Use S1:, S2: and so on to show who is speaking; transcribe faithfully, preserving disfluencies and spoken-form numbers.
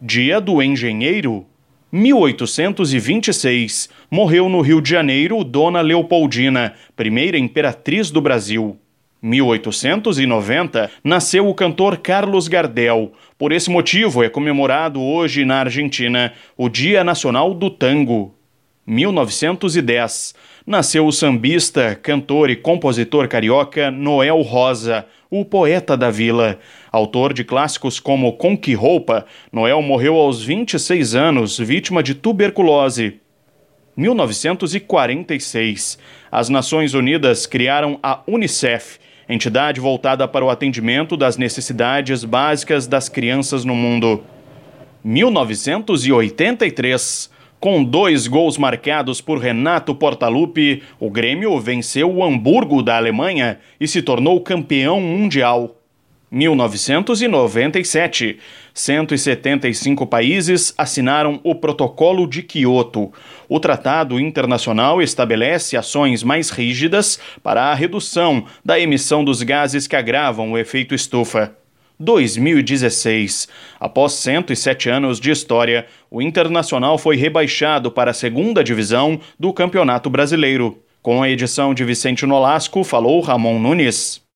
S1: Dia do Engenheiro. mil oitocentos e vinte e seis. Morreu no Rio de Janeiro Dona Leopoldina, primeira imperatriz do Brasil. mil oitocentos e noventa. Nasceu o cantor Carlos Gardel. Por esse motivo é comemorado hoje na Argentina o Dia Nacional do Tango. mil novecentos e dez. Nasceu o sambista, cantor e compositor carioca Noel Rosa, o poeta da vila. Autor de clássicos como Com Que Roupa, Noel morreu aos vinte e seis anos, vítima de tuberculose. mil novecentos e quarenta e seis. As Nações Unidas criaram a Unicef, entidade voltada para o atendimento das necessidades básicas das crianças no mundo. mil novecentos e oitenta e três. Com dois gols marcados por Renato Portaluppi, o Grêmio venceu o Hamburgo da Alemanha e se tornou campeão mundial. mil novecentos e noventa e sete. cento e setenta e cinco países assinaram o Protocolo de Quioto. O tratado internacional estabelece ações mais rígidas para a redução da emissão dos gases que agravam o efeito estufa. dois mil e dezesseis. Após cento e sete anos de história, o Internacional foi rebaixado para a segunda divisão do Campeonato Brasileiro. Com a edição de Vicente Nolasco, falou Ramon Nunes.